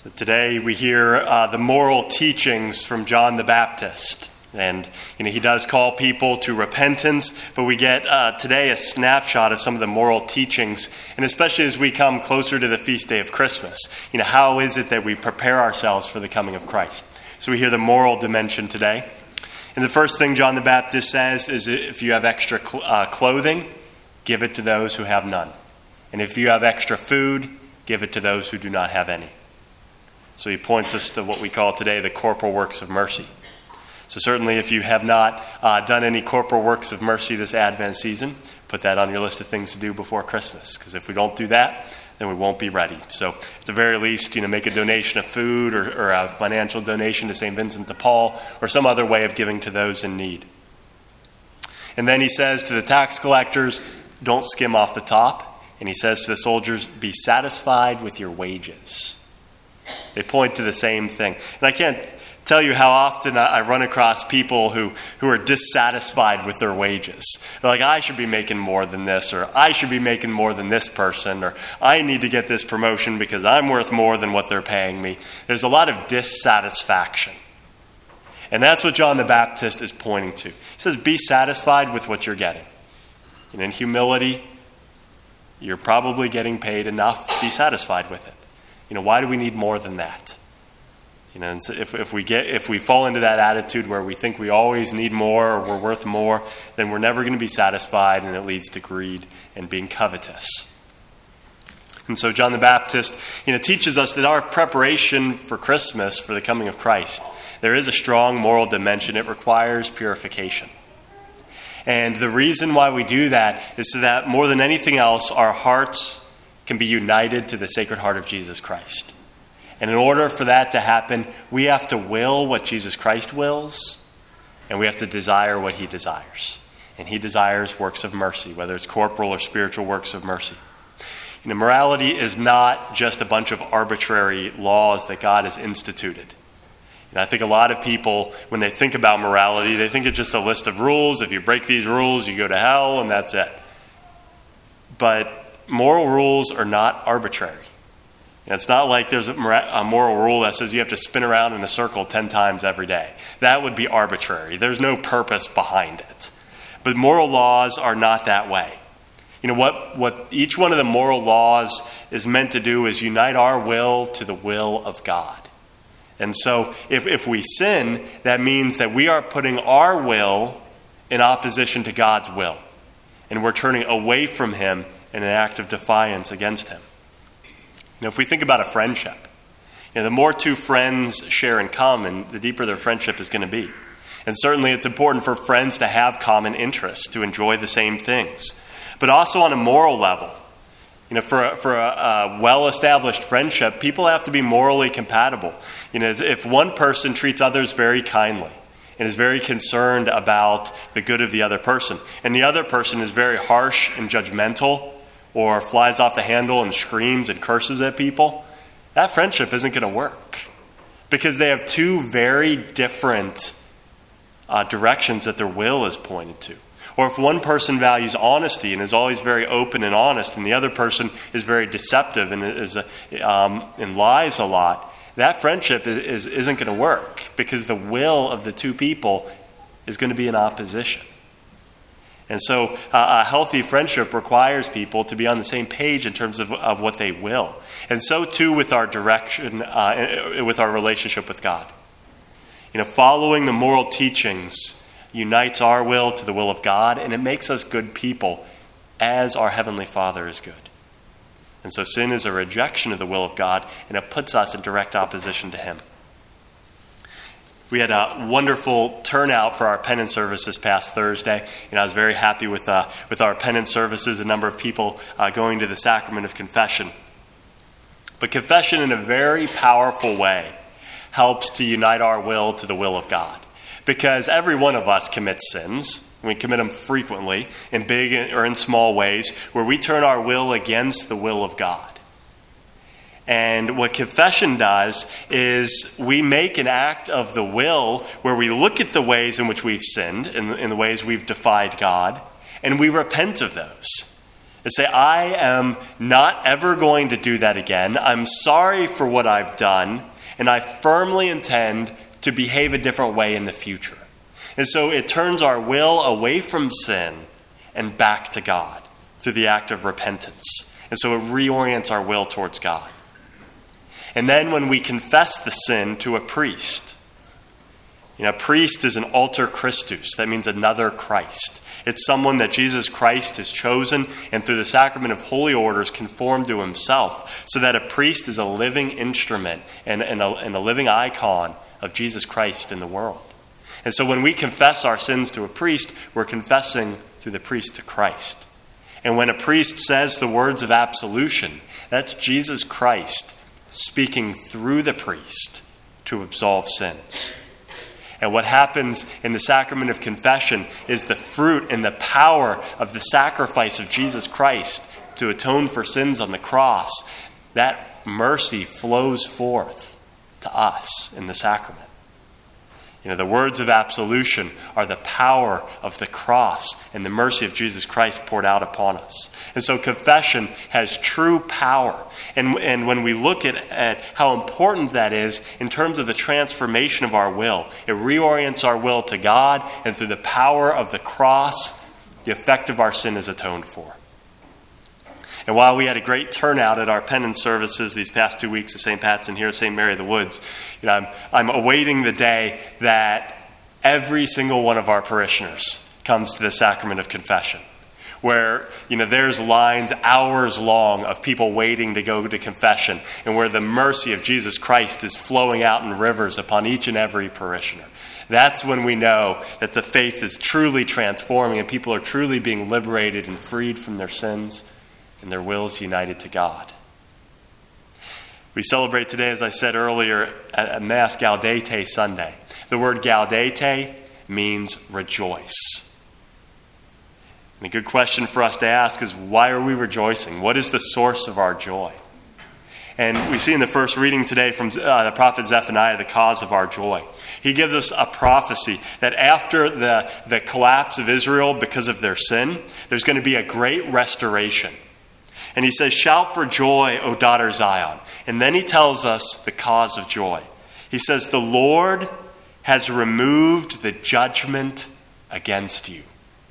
So today we hear the moral teachings from John the Baptist. And he does call people to repentance, but we get today a snapshot of some of the moral teachings, and especially as we come closer to the feast day of Christmas. How is it that we prepare ourselves for the coming of Christ? So we hear the moral dimension today. And the first thing John the Baptist says is, if you have extra clothing, give it to those who have none. And if you have extra food, give it to those who do not have any. So he points us to what we call today the corporal works of mercy. So certainly if you have not done any corporal works of mercy this Advent season, put that on your list of things to do before Christmas. Because if we don't do that, then we won't be ready. So at the very least, make a donation of food or a financial donation to St. Vincent de Paul or some other way of giving to those in need. And then he says to the tax collectors, don't skim off the top. And he says to the soldiers, be satisfied with your wages. They point to the same thing. And I can't tell you how often I run across people who are dissatisfied with their wages. They're like, I should be making more than this, or I should be making more than this person, or I need to get this promotion because I'm worth more than what they're paying me. There's a lot of dissatisfaction. And that's what John the Baptist is pointing to. He says, be satisfied with what you're getting. And in humility, you're probably getting paid enough. Be satisfied with it. Why do we need more than that? And so if we fall into that attitude where we think we always need more or we're worth more, then we're never going to be satisfied, and it leads to greed and being covetous. And so John the Baptist, teaches us that our preparation for Christmas, for the coming of Christ, there is a strong moral dimension. It requires purification. And the reason why we do that is so that more than anything else, our hearts can be united to the Sacred Heart of Jesus Christ. And in order for that to happen, we have to will what Jesus Christ wills, and we have to desire what he desires. And he desires works of mercy, whether it's corporal or spiritual works of mercy. Morality is not just a bunch of arbitrary laws that God has instituted. I think a lot of people, when they think about morality, they think it's just a list of rules. If you break these rules, you go to hell, and that's it. But moral rules are not arbitrary. It's not like there's a moral rule that says you have to spin around in a circle 10 times every day. That would be arbitrary. There's no purpose behind it. But moral laws are not that way. What each one of the moral laws is meant to do is unite our will to the will of God. And so if we sin, that means that we are putting our will in opposition to God's will. And we're turning away from him in an act of defiance against him. If we think about a friendship, the more two friends share in common, the deeper their friendship is going to be. And certainly it's important for friends to have common interests, to enjoy the same things. But also on a moral level, for a well-established friendship, people have to be morally compatible. If one person treats others very kindly and is very concerned about the good of the other person, and the other person is very harsh and judgmental, or flies off the handle and screams and curses at people, that friendship isn't going to work. Because they have two very different directions that their will is pointed to. Or if one person values honesty and is always very open and honest, and the other person is very deceptive and lies a lot, that friendship isn't going to work. Because the will of the two people is going to be in opposition. And so a healthy friendship requires people to be on the same page in terms of what they will. And so too with our direction, with our relationship with God. Following the moral teachings unites our will to the will of God, and it makes us good people as our Heavenly Father is good. And so sin is a rejection of the will of God, and it puts us in direct opposition to him. We had a wonderful turnout for our penance service this past Thursday. I was very happy with our penance services, the number of people going to the sacrament of confession. But confession in a very powerful way helps to unite our will to the will of God. Because every one of us commits sins. We commit them frequently, in big or in small ways, where we turn our will against the will of God. And what confession does is we make an act of the will where we look at the ways in which we've sinned, in the ways we've defied God, and we repent of those. And say, I am not ever going to do that again. I'm sorry for what I've done, and I firmly intend to behave a different way in the future. And so it turns our will away from sin and back to God through the act of repentance. And so it reorients our will towards God. And then when we confess the sin to a priest, a priest is an alter Christus. That means another Christ. It's someone that Jesus Christ has chosen and through the sacrament of holy orders conformed to himself, so that a priest is a living instrument and a living icon of Jesus Christ in the world. And so when we confess our sins to a priest, we're confessing through the priest to Christ. And when a priest says the words of absolution, that's Jesus Christ speaking through the priest to absolve sins. And what happens in the sacrament of confession is the fruit and the power of the sacrifice of Jesus Christ to atone for sins on the cross. That mercy flows forth to us in the sacrament. The words of absolution are the power of the cross and the mercy of Jesus Christ poured out upon us. And so confession has true power. And when we look at how important that is in terms of the transformation of our will, it reorients our will to God, and through the power of the cross, the effect of our sin is atoned for. And while we had a great turnout at our penance services these past 2 weeks at St. Pat's and here at St. Mary of the Woods, I'm awaiting the day that every single one of our parishioners comes to the sacrament of confession, where there's lines hours long of people waiting to go to confession, and where the mercy of Jesus Christ is flowing out in rivers upon each and every parishioner. That's when we know that the faith is truly transforming and people are truly being liberated and freed from their sins and their wills united to God. We celebrate today, as I said earlier, at Mass Gaudete Sunday. The word Gaudete means rejoice. And a good question for us to ask is, why are we rejoicing? What is the source of our joy? And we see in the first reading today from the prophet Zephaniah the cause of our joy. He gives us a prophecy that after the collapse of Israel because of their sin, there's going to be a great restoration. And he says, shout for joy, O daughter Zion. And then he tells us the cause of joy. He says, the Lord has removed the judgment against you.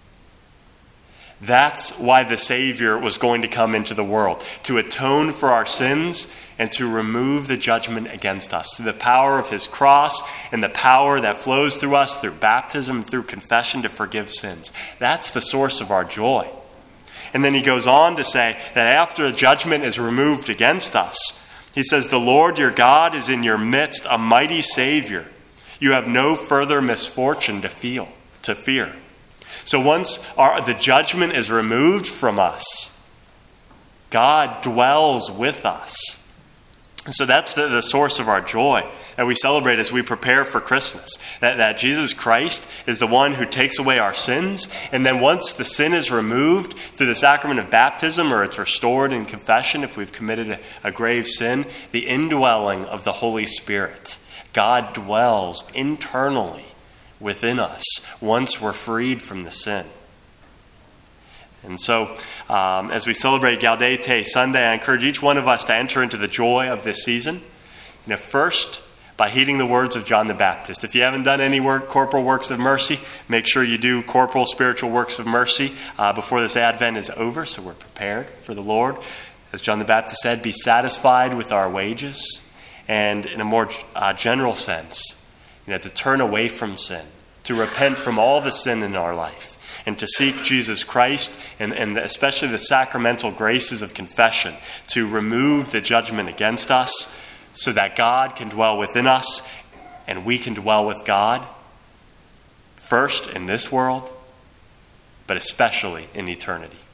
That's why the Savior was going to come into the world, to atone for our sins and to remove the judgment against us through the power of his cross and the power that flows through us through baptism and through confession to forgive sins. That's the source of our joy. And then he goes on to say that after the judgment is removed against us, he says, the Lord your God is in your midst, a mighty Savior. You have no further misfortune to fear. So once the judgment is removed from us, God dwells with us. And so that's the source of our joy that we celebrate as we prepare for Christmas. That Jesus Christ is the one who takes away our sins. And then once the sin is removed through the sacrament of baptism, or it's restored in confession if we've committed a grave sin, the indwelling of the Holy Spirit. God dwells internally within us once we're freed from the sin. And so, as we celebrate Gaudete Sunday, I encourage each one of us to enter into the joy of this season. First, by heeding the words of John the Baptist. If you haven't done any corporal works of mercy, make sure you do corporal spiritual works of mercy before this Advent is over, so we're prepared for the Lord. As John the Baptist said, be satisfied with our wages, and in a more general sense, to turn away from sin, to repent from all the sin in our life, and to seek Jesus Christ and especially the sacramental graces of confession to remove the judgment against us so that God can dwell within us and we can dwell with God, first in this world, but especially in eternity.